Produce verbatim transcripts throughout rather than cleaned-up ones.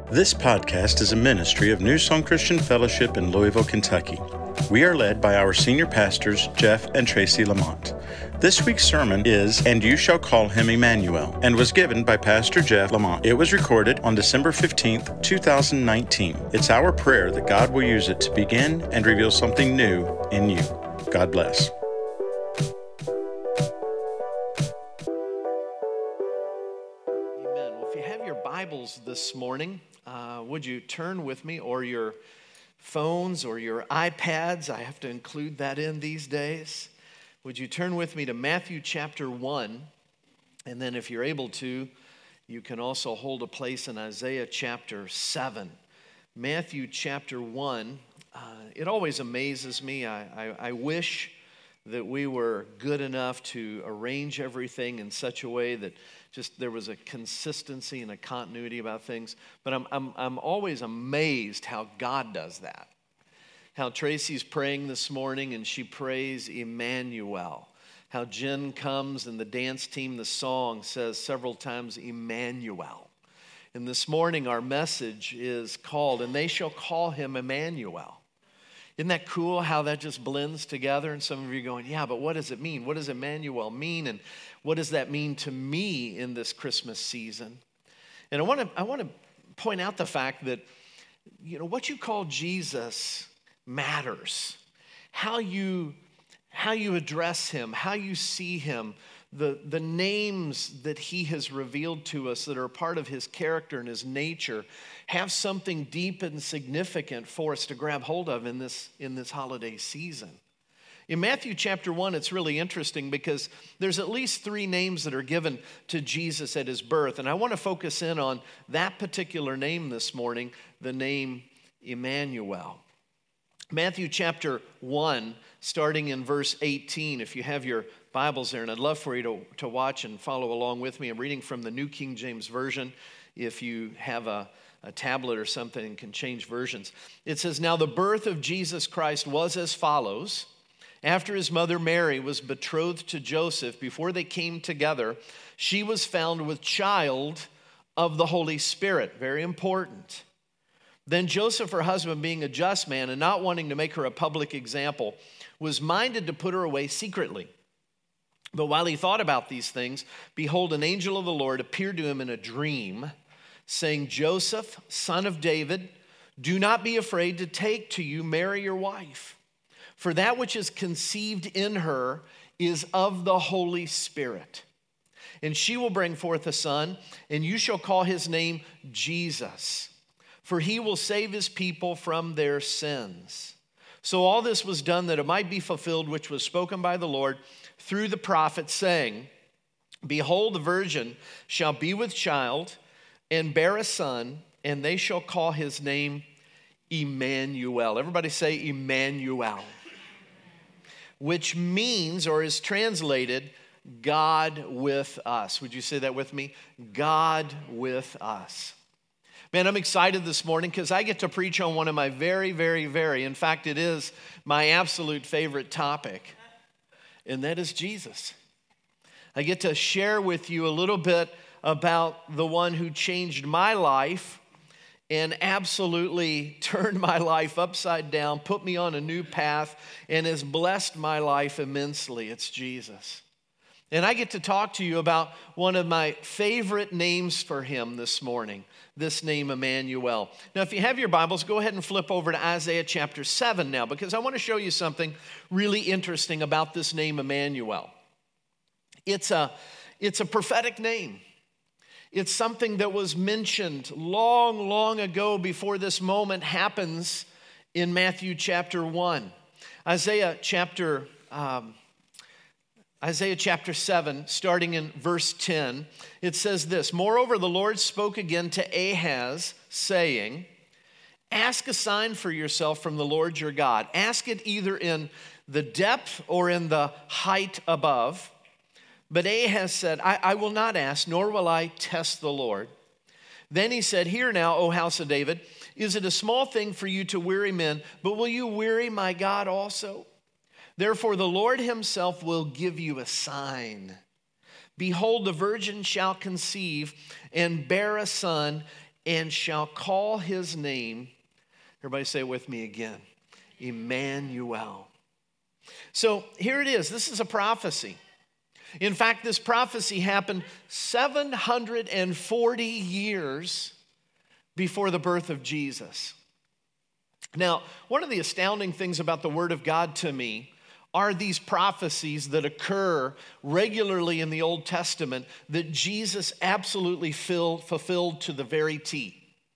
This podcast is a ministry of New Song Christian Fellowship in Louisville, Kentucky. We are led by our senior pastors, Jeff and Tracy Lamont. This week's sermon is, "And You Shall Call Him Emmanuel," and was given by Pastor Jeff Lamont. It was recorded on December fifteenth, two thousand nineteen. It's our prayer that God will use it to begin and reveal something new in you. God bless. Amen. Well, if you have your Bibles this morning, uh, would you turn with me, or your phones or your iPads? I have to include that in these days. Would you turn with me to Matthew chapter one? And then if you're able to, you can also hold a place in Isaiah chapter seven. Matthew chapter one, uh, it always amazes me. I, I, I wish that we were good enough to arrange everything in such a way that just there was a consistency and a continuity about things. But I'm, I'm, I'm always amazed how God does that. How Tracy's praying this morning and she prays Emmanuel. How Jen comes and the dance team, the song says several times Emmanuel. And this morning our message is called, "And They Shall Call Him Emmanuel." Isn't that cool how that just blends together? And some of you are going, yeah, but what does it mean? What does Emmanuel mean? And what does that mean to me in this Christmas season? And I want to I want to point out the fact that, you know, what you call Jesus matters. How you how you address him, how you see him, the, the names that he has revealed to us that are a part of his character and his nature have something deep and significant for us to grab hold of in this, in this holiday season. In Matthew chapter one, it's really interesting because there's at least three names that are given to Jesus at his birth. And I want to focus in on that particular name this morning, the name Emmanuel. Matthew chapter one, starting in verse eighteen, if you have your Bibles there, and I'd love for you to, to watch and follow along with me. I'm reading from the New King James Version. If you have a, a tablet or something and can change versions. It says, "Now the birth of Jesus Christ was as follows. After his mother Mary was betrothed to Joseph, before they came together, she was found with child of the Holy Spirit." Very important. "Then Joseph, her husband, being a just man and not wanting to make her a public example, was minded to put her away secretly. But while he thought about these things, behold, an angel of the Lord appeared to him in a dream, saying, 'Joseph, son of David, do not be afraid to take to you Mary your wife. For that which is conceived in her is of the Holy Spirit. And she will bring forth a son, and you shall call his name Jesus. For he will save his people from their sins.' So all this was done that it might be fulfilled, which was spoken by the Lord through the prophet, saying, 'Behold, the virgin shall be with child and bear a son, and they shall call his name Emmanuel.'" Everybody say Emmanuel. Which means, or is translated, God with us. Would you say that with me? God with us. Man, I'm excited this morning because I get to preach on one of my very, very, very, in fact, it is my absolute favorite topic, and that is Jesus. I get to share with you a little bit about the one who changed my life and absolutely turned my life upside down, put me on a new path, and has blessed my life immensely. It's Jesus. And I get to talk to you about one of my favorite names for him this morning, this name Emmanuel. Now, if you have your Bibles, go ahead and flip over to Isaiah chapter seven now, because I want to show you something really interesting about this name Emmanuel. It's a, it's a prophetic name. It's something that was mentioned long, long ago before this moment happens in Matthew chapter one. Isaiah chapter um, Isaiah chapter seven, starting in verse ten, it says this, "Moreover, the Lord spoke again to Ahaz, saying, 'Ask a sign for yourself from the Lord your God. Ask it either in the depth or in the height above.' But Ahaz said, I, I will not ask, nor will I test the Lord. Then he said, 'Hear now, O house of David, is it a small thing for you to weary men, but will you weary my God also? Therefore the Lord himself will give you a sign. Behold, the virgin shall conceive and bear a son, and shall call his name, everybody say it with me again, Emmanuel. So here it is. This is a prophecy. In fact, this prophecy happened seven hundred forty years before the birth of Jesus. Now, one of the astounding things about the Word of God to me are these prophecies that occur regularly in the Old Testament that Jesus absolutely filled, fulfilled to the very T.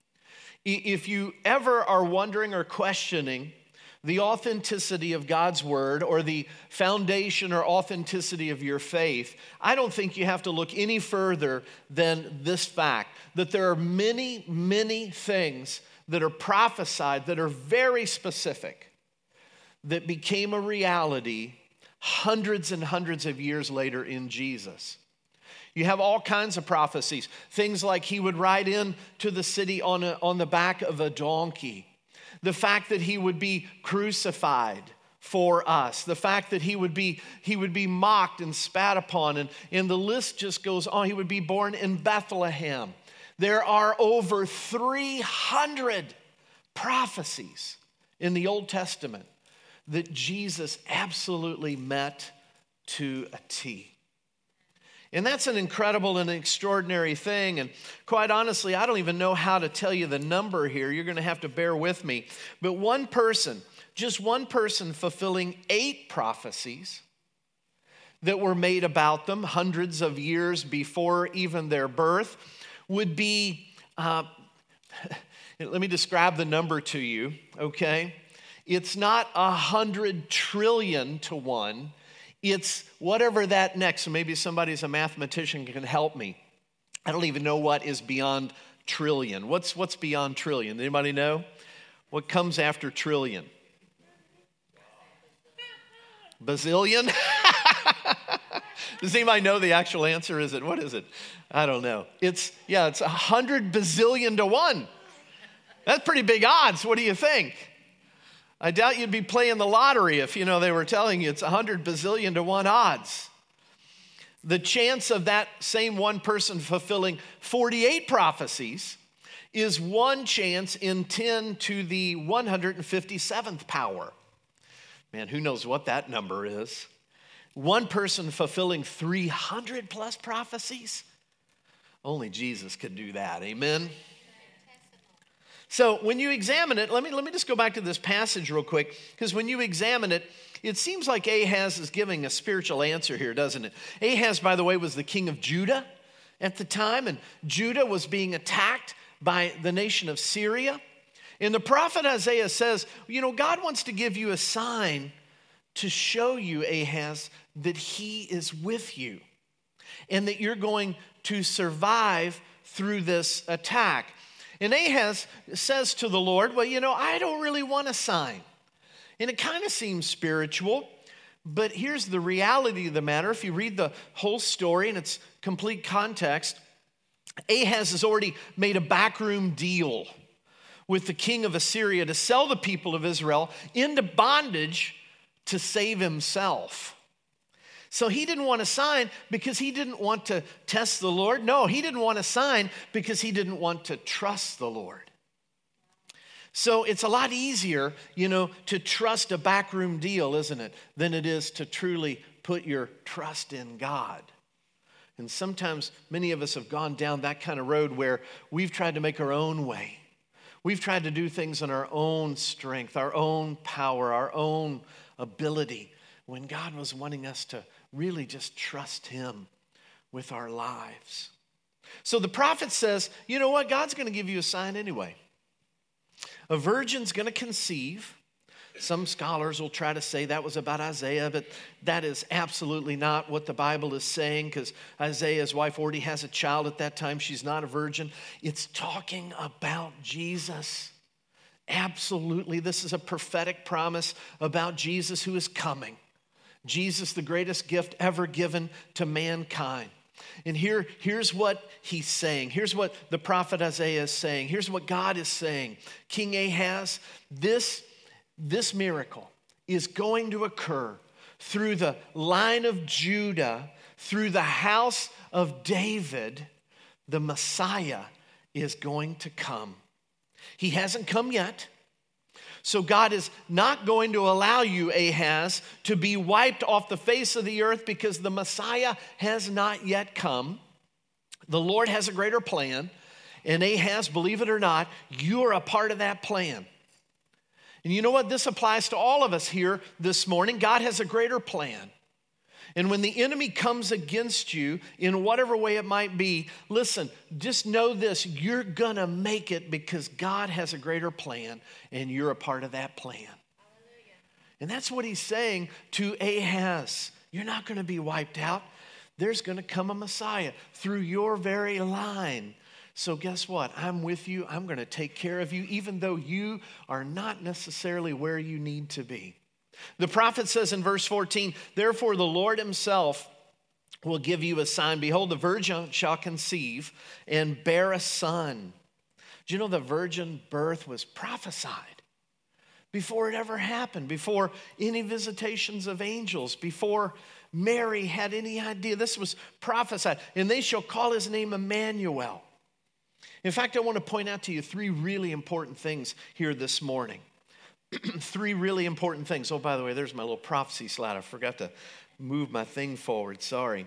If you ever are wondering or questioning the authenticity of God's Word or the foundation or authenticity of your faith, I don't think you have to look any further than this fact, that there are many, many things that are prophesied that are very specific that became a reality hundreds and hundreds of years later in Jesus. You have all kinds of prophecies. Things like he would ride into the city on, a, on the back of a donkey. The fact that he would be crucified for us. The fact that he would be, he would be mocked and spat upon. And, and the list just goes on. He would be born in Bethlehem. There are over three hundred prophecies in the Old Testament that Jesus absolutely met to a T. And that's an incredible and extraordinary thing. And quite honestly, I don't even know how to tell you the number here. You're going to have to bear with me. But one person, just one person fulfilling eight prophecies that were made about them hundreds of years before even their birth would be, uh, let me describe the number to you, okay? It's not a hundred trillion to one. It's whatever that next, maybe somebody's a mathematician can help me. I don't even know what is beyond trillion. What's, what's beyond trillion? Anybody know? What comes after trillion? Bazillion? Does anybody know the actual answer? Is it, what is it? I don't know. It's, yeah, it's a hundred bazillion to one. That's pretty big odds. What do you think? I doubt you'd be playing the lottery if, you know, they were telling you it's a hundred bazillion to one odds. The chance of that same one person fulfilling forty-eight prophecies is one chance in ten to the one hundred fifty-seventh power. Man, who knows what that number is? One person fulfilling three hundred plus prophecies? Only Jesus could do that, amen? So when you examine it, let me, let me just go back to this passage real quick, because when you examine it, it seems like Ahaz is giving a spiritual answer here, doesn't it? Ahaz, by the way, was the king of Judah at the time, and Judah was being attacked by the nation of Syria. And the prophet Isaiah says, you know, God wants to give you a sign to show you, Ahaz, that he is with you and that you're going to survive through this attack. And Ahaz says to the Lord, well, you know, I don't really want a sign. And it kind of seems spiritual, but here's the reality of the matter. If you read the whole story in its complete context, Ahaz has already made a backroom deal with the king of Assyria to sell the people of Israel into bondage to save himself. So he didn't want a sign because he didn't want to test the Lord. No, he didn't want a sign because he didn't want to trust the Lord. So it's a lot easier, you know, to trust a backroom deal, isn't it, than it is to truly put your trust in God. And sometimes many of us have gone down that kind of road where we've tried to make our own way. We've tried to do things in our own strength, our own power, our own ability, when God was wanting us to really just trust him with our lives. So the prophet says, you know what? God's going to give you a sign anyway. A virgin's going to conceive. Some scholars will try to say that was about Isaiah, but that is absolutely not what the Bible is saying, because Isaiah's wife already has a child at that time. She's not a virgin. It's talking about Jesus. Absolutely. This is a prophetic promise about Jesus who is coming. Jesus, the greatest gift ever given to mankind. And here, here's what he's saying. Here's what the prophet Isaiah is saying. Here's what God is saying. King Ahaz, this, this miracle is going to occur through the line of Judah, through the house of David. The Messiah is going to come. He hasn't come yet. So God is not going to allow you, Ahaz, to be wiped off the face of the earth because the Messiah has not yet come. The Lord has a greater plan. And Ahaz, believe it or not, you're a part of that plan. And you know what? This applies to all of us here this morning. God has a greater plan. And when the enemy comes against you in whatever way it might be, listen, just know this, you're going to make it because God has a greater plan and you're a part of that plan. Hallelujah. And that's what he's saying to Ahaz. You're not going to be wiped out. There's going to come a Messiah through your very line. So guess what? I'm with you. I'm going to take care of you, even though you are not necessarily where you need to be. The prophet says in verse fourteen, therefore the Lord himself will give you a sign. Behold, the virgin shall conceive and bear a son. Do you know the virgin birth was prophesied before it ever happened, before any visitations of angels, before Mary had any idea? This was prophesied. And they shall call his name Emmanuel. In fact, I want to point out to you three really important things here this morning. Three really important things. Oh, by the way, there's my little prophecy slide. I forgot to move my thing forward. Sorry.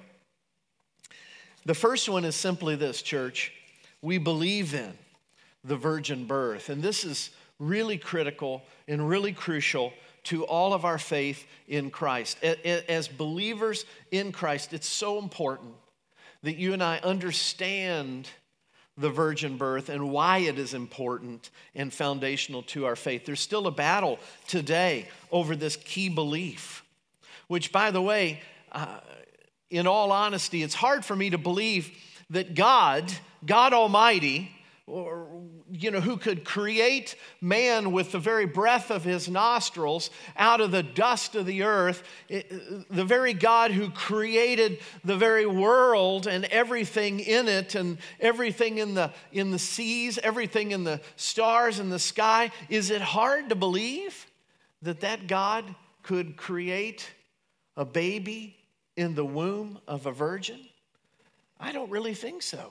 The first one is simply this, church. We believe in the virgin birth. And this is really critical and really crucial to all of our faith in Christ. As believers in Christ, it's so important that you and I understand the virgin birth and why it is important and foundational to our faith. There's still a battle today over this key belief, which, by the way, uh, in all honesty, it's hard for me to believe that God, God Almighty, or, you know, who could create man with the very breath of his nostrils out of the dust of the earth, the very God who created the very world and everything in it and everything in the, in the seas, everything in the stars in the sky. Is it hard to believe that that God could create a baby in the womb of a virgin? I don't really think so.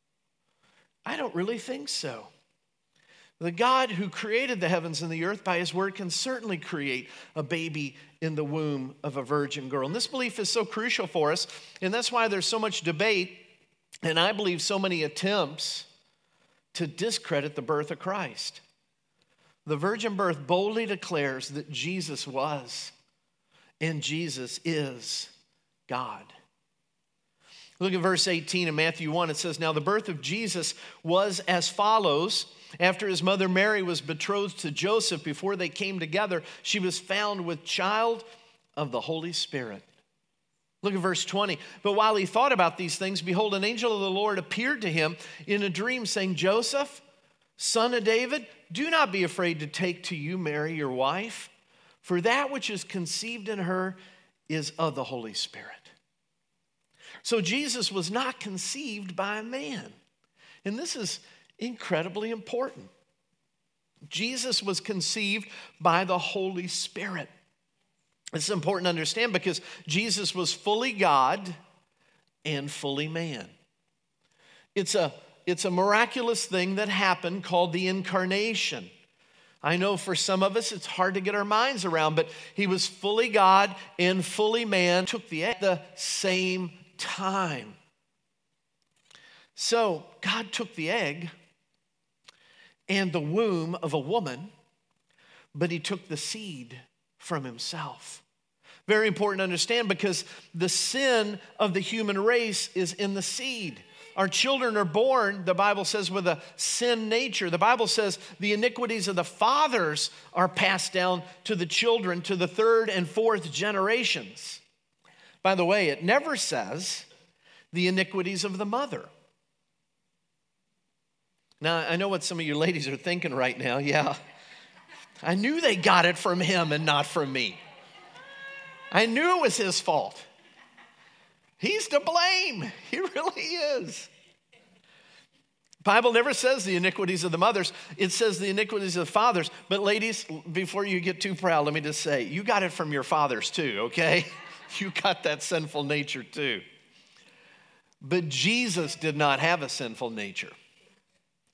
I don't really think so. The God who created the heavens and the earth by his word can certainly create a baby in the womb of a virgin girl. And this belief is so crucial for us, and that's why there's so much debate, and I believe so many attempts to discredit the birth of Christ. The virgin birth boldly declares that Jesus was and Jesus is God. Look at verse eighteen in Matthew one. It says, now the birth of Jesus was as follows. After his mother Mary was betrothed to Joseph, before they came together, she was found with child of the Holy Spirit. Look at verse twenty. But while he thought about these things, behold, an angel of the Lord appeared to him in a dream, saying, Joseph, son of David, do not be afraid to take to you Mary, your wife, for that which is conceived in her is of the Holy Spirit. So Jesus was not conceived by a man. And this is incredibly important. Jesus was conceived by the Holy Spirit. It's important to understand because Jesus was fully God and fully man. It's a, it's a miraculous thing that happened called the incarnation. I know for some of us it's hard to get our minds around, but he was fully God and fully man, took the at the same time. So God took the egg and the womb of a woman, but he took the seed from himself. Very important to understand because the sin of the human race is in the seed. Our children are born, the Bible says, with a sin nature. The Bible says the iniquities of the fathers are passed down to the children, to the third and fourth generations. By the way, it never says the iniquities of the mother. Now, I know what some of you ladies are thinking right now. Yeah, I knew they got it from him and not from me. I knew it was his fault. He's to blame. He really is. The Bible never says the iniquities of the mothers. It says the iniquities of the fathers. But ladies, before you get too proud, let me just say, you got it from your fathers too, okay? You got that sinful nature too. But Jesus did not have a sinful nature.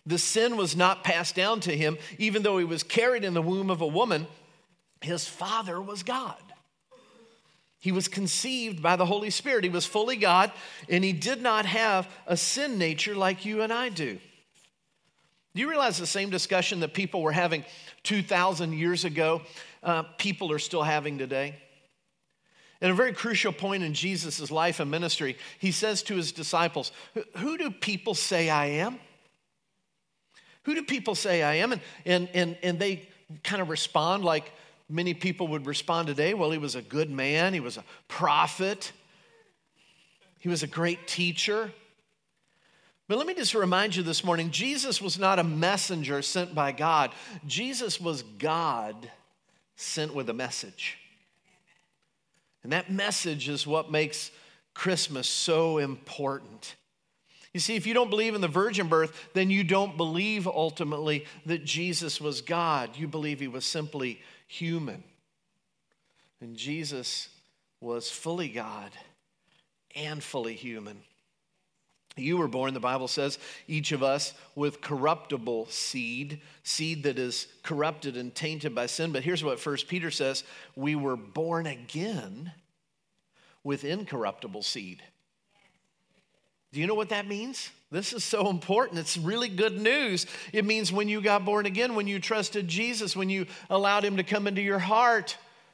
The sin was not passed down to him, even though he was carried in the womb of a woman. His father was God. He was conceived by the Holy Spirit. He was fully God, and he did not have a sin nature like you and I do. Do you realize the same discussion that people were having two thousand years ago, uh, people are still having today? At a very crucial point in Jesus' life and ministry, he says to his disciples, who do people say I am? Who do people say I am? And, and, and, and they kind of respond like many people would respond today. Well, he was a good man. He was a prophet. He was a great teacher. But let me just remind you this morning, Jesus was not a messenger sent by God. Jesus was God sent with a message. And that message is what makes Christmas so important. You see, if you don't believe in the virgin birth, then you don't believe ultimately that Jesus was God. You believe he was simply human. And Jesus was fully God and fully human. You were born, the Bible says, each of us with corruptible seed, seed that is corrupted and tainted by sin. But here's what First Peter says, we were born again with incorruptible seed. Do you know what that means? This is so important. It's really good news. It means when you got born again, when you trusted Jesus, when you allowed him to come into your heart,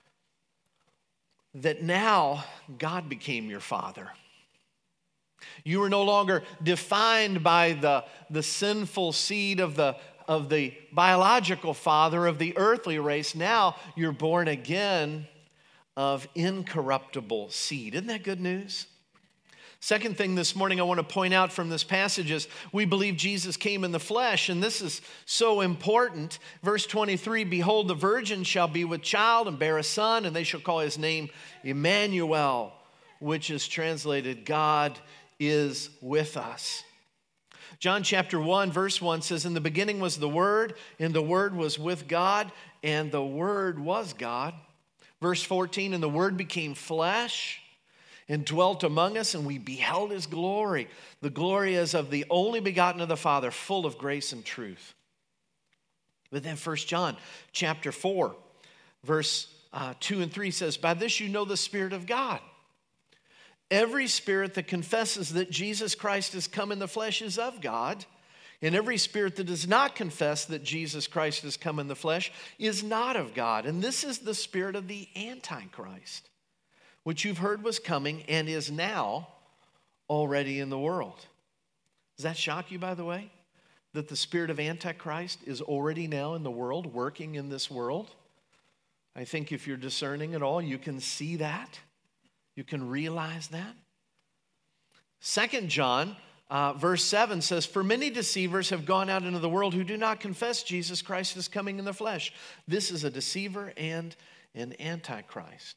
that now God became your father. You are no longer defined by the, the sinful seed of the, of the biological father of the earthly race. Now you're born again of incorruptible seed. Isn't that good news? Second thing this morning I want to point out from this passage is we believe Jesus came in the flesh, and this is so important. Verse twenty-three, behold, the virgin shall be with child and bear a son, and they shall call his name Emmanuel, which is translated God is with us. John chapter one, verse one says, in the beginning was the Word, and the Word was with God, and the Word was God. Verse fourteen, and the Word became flesh and dwelt among us, and we beheld his glory. The glory as of the only begotten of the Father, full of grace and truth. But then First John chapter four, verse uh, two and three says, by this you know the Spirit of God. Every spirit that confesses that Jesus Christ has come in the flesh is of God, and every spirit that does not confess that Jesus Christ has come in the flesh is not of God. And this is the spirit of the Antichrist, which you've heard was coming and is now already in the world. Does that shock you, by the way, that the spirit of Antichrist is already now in the world, working in this world? I think if you're discerning at all, you can see that. You can realize that. Second John, uh, verse seven says, for many deceivers have gone out into the world who do not confess Jesus Christ is coming in the flesh. This is a deceiver and an antichrist.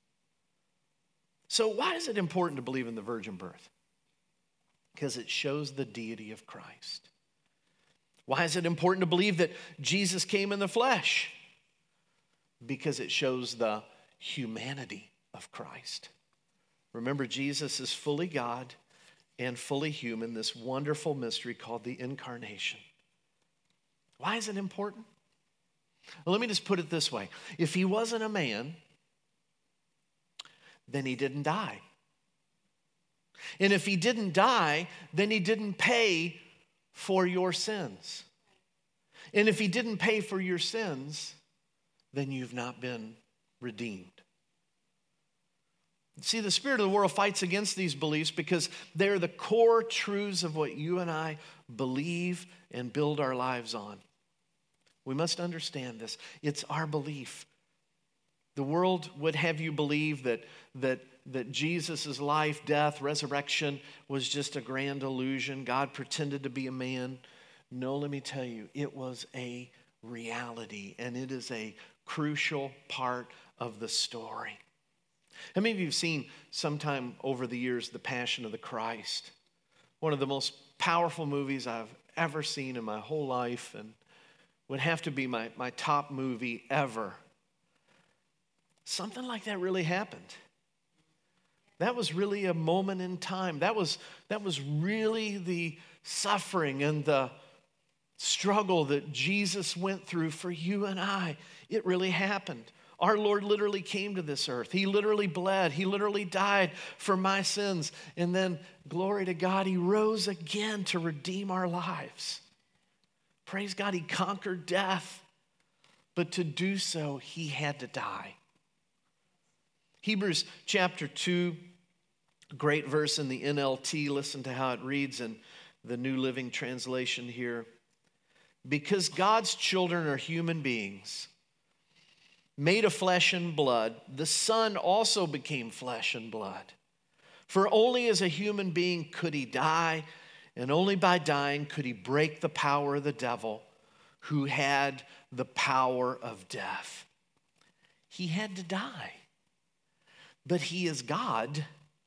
So why is it important to believe in the virgin birth? Because it shows the deity of Christ. Why is it important to believe that Jesus came in the flesh? Because it shows the humanity of Christ. Remember, Jesus is fully God and fully human, this wonderful mystery called the incarnation. Why is it important? Well, let me just put it this way. If he wasn't a man, then he didn't die. And if he didn't die, then he didn't pay for your sins. And if he didn't pay for your sins, then you've not been redeemed. See, the spirit of the world fights against these beliefs because they're the core truths of what you and I believe and build our lives on. We must understand this. It's our belief. The world would have you believe that, that, that Jesus' life, death, resurrection was just a grand illusion. God pretended to be a man. No, let me tell you, it was a reality, and it is a crucial part of the story. How many of you have seen sometime over the years The Passion of the Christ? One of the most powerful movies I've ever seen in my whole life, and would have to be my, my top movie ever. Something like that really happened. That was really a moment in time. That was, that was really the suffering and the struggle that Jesus went through for you and I, it really happened. Our Lord literally came to this earth. He literally bled. He literally died for my sins. And then, glory to God, he rose again to redeem our lives. Praise God, he conquered death. But to do so, he had to die. Hebrews chapter two, great verse in the N L T. Listen to how it reads in the New Living Translation here. Because God's children are human beings, made of flesh and blood, the Son also became flesh and blood. For only as a human being could he die, and only by dying could he break the power of the devil, who had the power of death. He had to die. But he is God.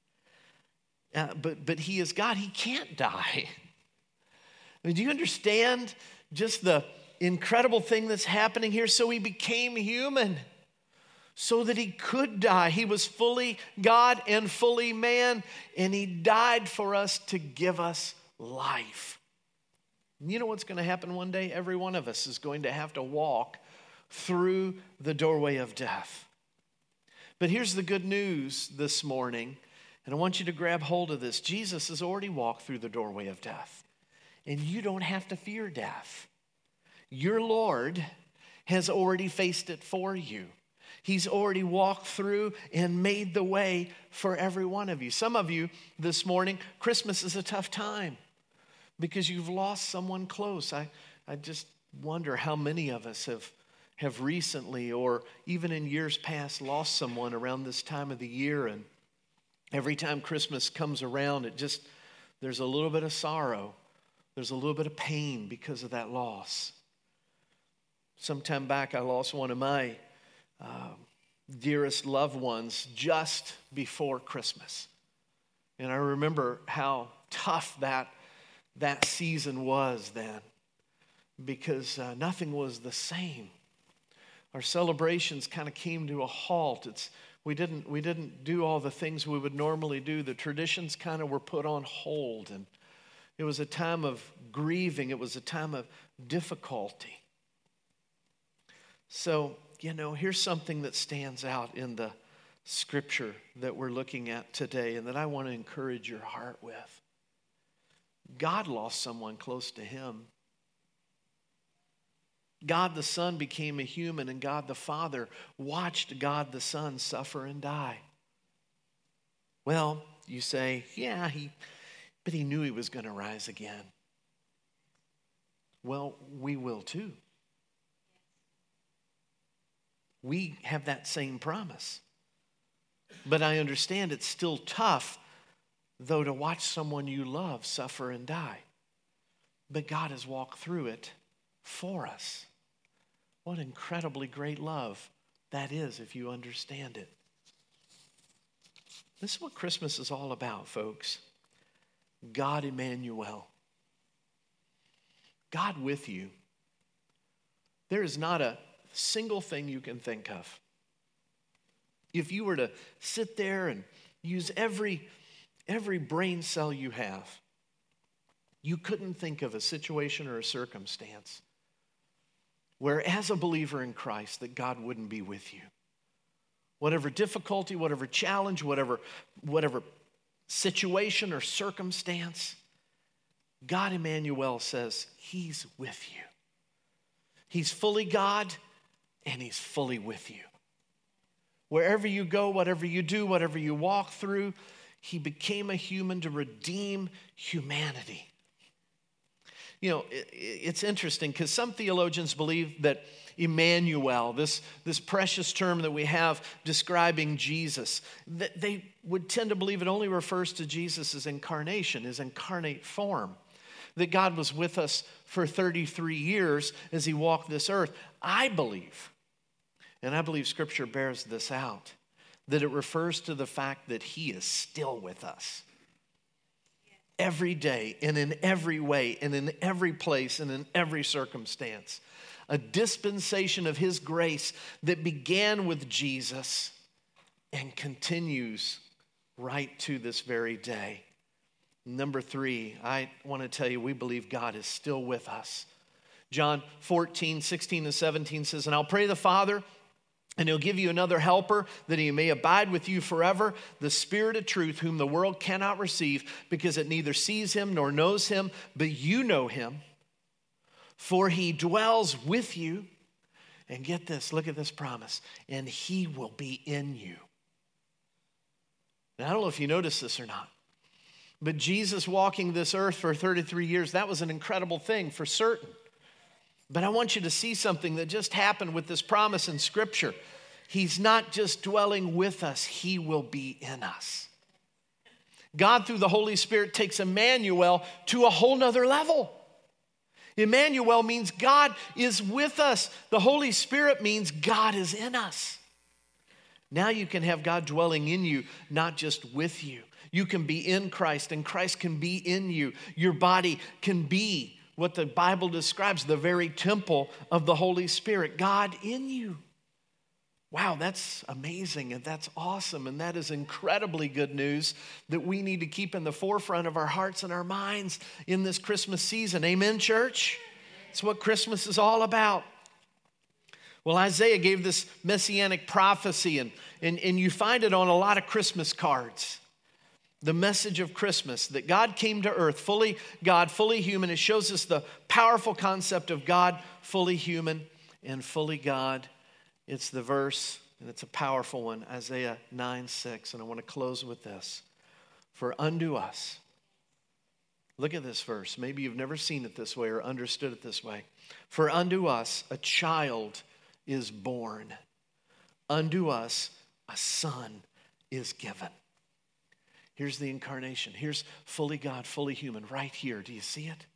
Uh, but, but he is God. He can't die. I mean, do you understand just the incredible thing that's happening here? So he became human so that he could die. He was fully God and fully man, and he died for us to give us life. And you know what's going to happen one day? Every one of us is going to have to walk through the doorway of death. But here's the good news this morning, and I want you to grab hold of this. Jesus has already walked through the doorway of death, and you don't have to fear death. Your Lord has already faced it for you. He's already walked through and made the way for every one of you. Some of you this morning, Christmas is a tough time because you've lost someone close. I, I just wonder how many of us have, have recently or even in years past lost someone around this time of the year. And every time Christmas comes around, it just, there's a little bit of sorrow. There's a little bit of pain because of that loss. Some time back, I lost one of my uh, dearest loved ones just before Christmas. And I remember how tough that, that season was then because uh, nothing was the same. Our celebrations kind of came to a halt. It's, we didn't, we didn't do all the things we would normally do. The traditions kind of were put on hold, and it was a time of grieving. It was a time of difficulty. So, you know, here's something that stands out in the scripture that we're looking at today and that I want to encourage your heart with. God lost someone close to him. God the Son became a human, and God the Father watched God the Son suffer and die. Well, you say, yeah, he, but he knew he was going to rise again. Well, we will too. We have that same promise. But I understand it's still tough, though, to watch someone you love suffer and die. But God has walked through it for us. What incredibly great love that is if you understand it. This is what Christmas is all about, folks. God Emmanuel. God with you. There is not a single thing you can think of. If you were to sit there and use every, every brain cell you have, you couldn't think of a situation or a circumstance where, as a believer in Christ, that God wouldn't be with you. Whatever difficulty, whatever challenge, whatever, whatever situation or circumstance, God Emmanuel says he's with you. He's fully God, and he's fully with you. Wherever you go, whatever you do, whatever you walk through, he became a human to redeem humanity. You know, it, it's interesting because some theologians believe that Emmanuel, this, this precious term that we have describing Jesus, that they would tend to believe it only refers to Jesus' incarnation, his incarnate form. That God was with us for thirty-three years as he walked this earth. I believe, and I believe Scripture bears this out, that it refers to the fact that he is still with us. Every day and in every way and in every place and in every circumstance. A dispensation of his grace that began with Jesus and continues right to this very day. Number three, I want to tell you, we believe God is still with us John fourteen, sixteen, and seventeen says, "And I'll pray the Father, and he'll give you another helper, that he may abide with you forever, the Spirit of truth, whom the world cannot receive, because it neither sees him nor knows him, but you know him, for he dwells with you." And get this, look at this promise, "and he will be in you." Now, I don't know if you noticed this or not, but Jesus walking this earth for thirty-three years, that was an incredible thing for certain. But I want you to see something that just happened with this promise in Scripture. He's not just dwelling with us, he will be in us. God, through the Holy Spirit, takes Emmanuel to a whole nother level. Emmanuel means God is with us. The Holy Spirit means God is in us. Now you can have God dwelling in you, not just with you. You can be in Christ, and Christ can be in you. Your body can be what the Bible describes, the very temple of the Holy Spirit, God in you. Wow, that's amazing, and that's awesome, and that is incredibly good news that we need to keep in the forefront of our hearts and our minds in this Christmas season. Amen, church? It's what Christmas is all about. Well, Isaiah gave this messianic prophecy, and, and, and you find it on a lot of Christmas cards. The message of Christmas, that God came to earth, fully God, fully human. It shows us the powerful concept of God, fully human and fully God. It's the verse, and it's a powerful one, Isaiah nine six. And I want to close with this. "For unto us," look at this verse. Maybe you've never seen it this way or understood it this way. "For unto us a child is born. Unto us a son is given." Here's the incarnation. Here's fully God, fully human, right here. Do you see it?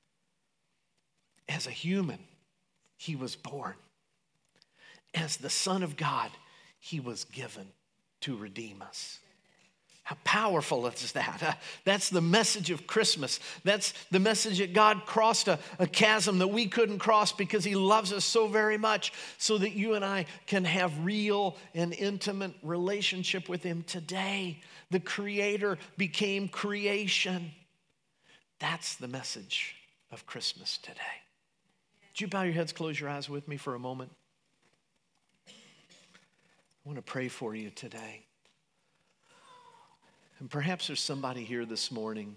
As a human, he was born. As the Son of God, he was given to redeem us. How powerful is that? That's the message of Christmas. That's the message that God crossed a, a chasm that we couldn't cross because he loves us so very much, so that you and I can have real and intimate relationship with him today. The Creator became creation. That's the message of Christmas today. Would you bow your heads, close your eyes with me for a moment? I want to pray for you today. And perhaps there's somebody here this morning.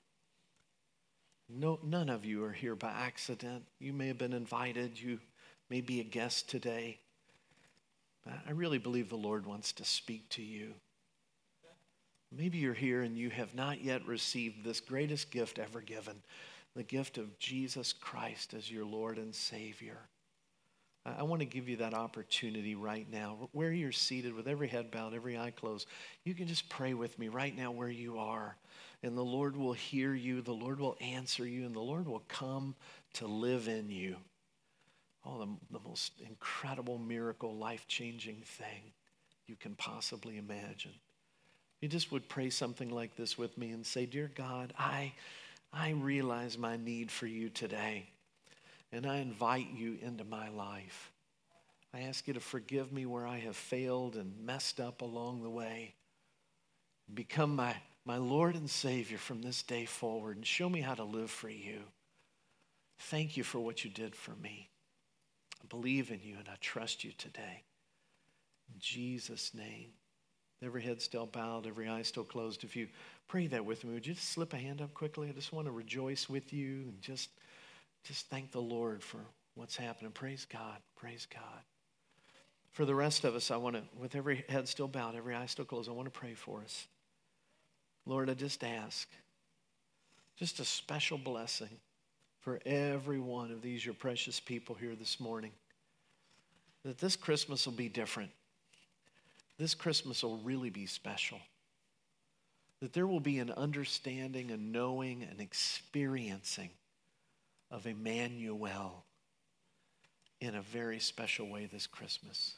No, none of you are here by accident. You may have been invited. You may be a guest today. But I really believe the Lord wants to speak to you. Maybe you're here and you have not yet received this greatest gift ever given, the gift of Jesus Christ as your Lord and Savior. I want to give you that opportunity right now. Where you're seated with every head bowed, every eye closed, you can just pray with me right now where you are. And the Lord will hear you, the Lord will answer you, and the Lord will come to live in you. Oh, the, the most incredible miracle, life-changing thing you can possibly imagine. You just would pray something like this with me and say, "Dear God, I, I realize my need for you today. And I invite you into my life. I ask you to forgive me where I have failed and messed up along the way. Become my, my Lord and Savior from this day forward, and show me how to live for you. Thank you for what you did for me. I believe in you and I trust you today. In Jesus' name." Every head still bowed, every eye still closed. If you pray that with me, would you just slip a hand up quickly? I just want to rejoice with you and just Just thank the Lord for what's happening. Praise God. Praise God. For the rest of us, I want to, with every head still bowed, every eye still closed, I want to pray for us. Lord, I just ask just a special blessing for every one of these, your precious people here this morning. That this Christmas will be different. This Christmas will really be special. That there will be an understanding, a knowing, an experiencing of Emmanuel in a very special way this Christmas.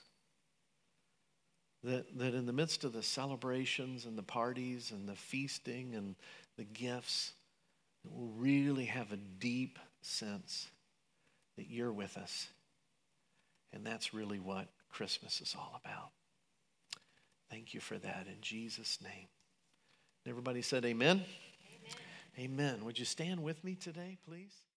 That, that in the midst of the celebrations and the parties and the feasting and the gifts, we'll really have a deep sense that you're with us. And that's really what Christmas is all about. Thank you for that in Jesus' name. Everybody said amen? Amen. Amen. Would you stand with me today, please?